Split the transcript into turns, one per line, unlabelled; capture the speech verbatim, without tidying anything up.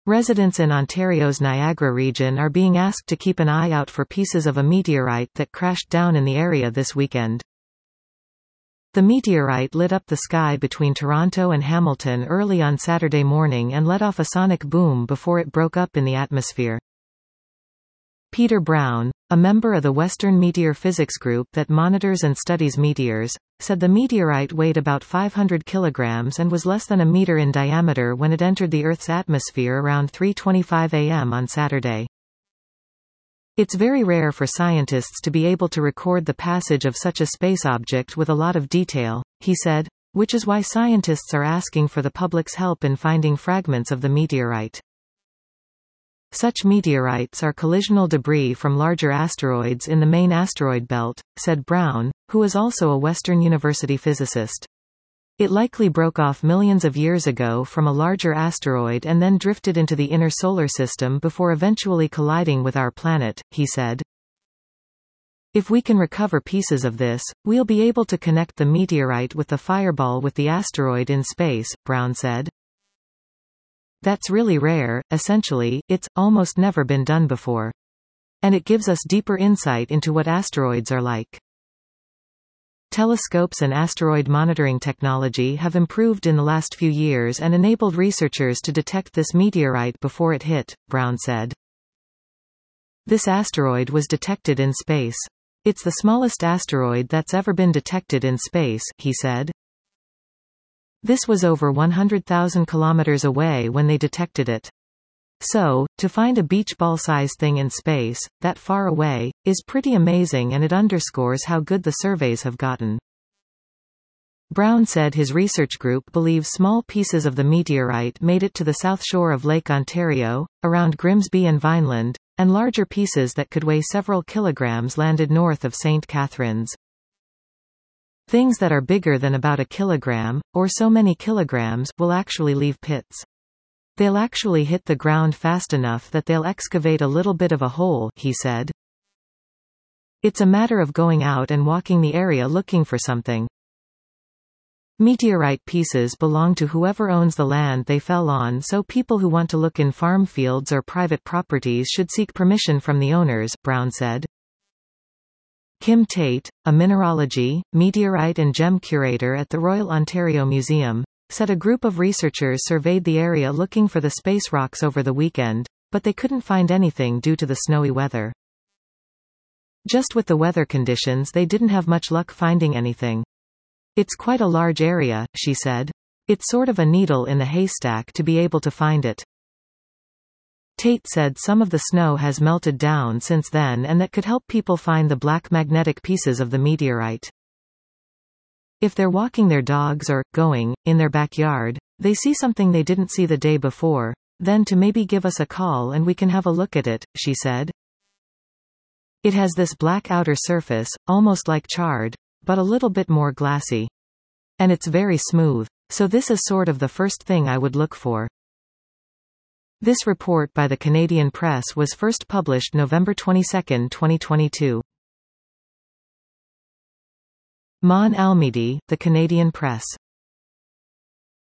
Residents in Ontario's Niagara region are being asked to keep an eye out for pieces of a meteorite that crashed down in the area this weekend. The meteorite lit up the sky between Toronto and Hamilton early on Saturday morning and let off a sonic boom before it broke up in the atmosphere. Peter Brown, a member of the Western Meteor Physics Group that monitors and studies meteors, said the meteorite weighed about five hundred kilograms and was less than a meter in diameter when it entered the Earth's atmosphere around three twenty-five a m on Saturday. It's very rare for scientists to be able to record the passage of such a space object with a lot of detail, he said, which is why scientists are asking for the public's help in finding fragments of the meteorite. Such meteorites are collisional debris from larger asteroids in the main asteroid belt, said Brown, who is also a Western University physicist. It likely broke off millions of years ago from a larger asteroid and then drifted into the inner solar system before eventually colliding with our planet, he said. If we can recover pieces of this, we'll be able to connect the meteorite with the fireball with the asteroid in space, Brown said. That's really rare. Essentially, it's almost never been done before. And it gives us deeper insight into what asteroids are like. Telescopes and asteroid monitoring technology have improved in the last few years and enabled researchers to detect this meteorite before it hit, Brown said. This asteroid was detected in space. It's the smallest asteroid that's ever been detected in space, he said. This was over one hundred thousand kilometers away when they detected it. So, to find a beach ball-sized thing in space, that far away, is pretty amazing, and it underscores how good the surveys have gotten. Brown said his research group believes small pieces of the meteorite made it to the south shore of Lake Ontario, around Grimsby and Vineland, and larger pieces that could weigh several kilograms landed north of Saint Catharines. Things that are bigger than about a kilogram, or so many kilograms, will actually leave pits. They'll actually hit the ground fast enough that they'll excavate a little bit of a hole, he said. It's a matter of going out and walking the area looking for something. Meteorite pieces belong to whoever owns the land they fell on, so people who want to look in farm fields or private properties should seek permission from the owners, Brown said. Kim Tate, a mineralogy, meteorite and gem curator at the Royal Ontario Museum, said a group of researchers surveyed the area looking for the space rocks over the weekend, but they couldn't find anything due to the snowy weather. Just with the weather conditions, they didn't have much luck finding anything. It's quite a large area, she said. It's sort of a needle in the haystack to be able to find it. Tate said some of the snow has melted down since then, and that could help people find the black magnetic pieces of the meteorite. If they're walking their dogs or, going, in their backyard, they see something they didn't see the day before, then to maybe give us a call and we can have a look at it, she said. It has this black outer surface, almost like charred, but a little bit more glassy. And it's very smooth. So this is sort of the first thing I would look for. This report by the Canadian Press was first published November twenty-second, twenty twenty-two. Mon Almidi, the Canadian Press.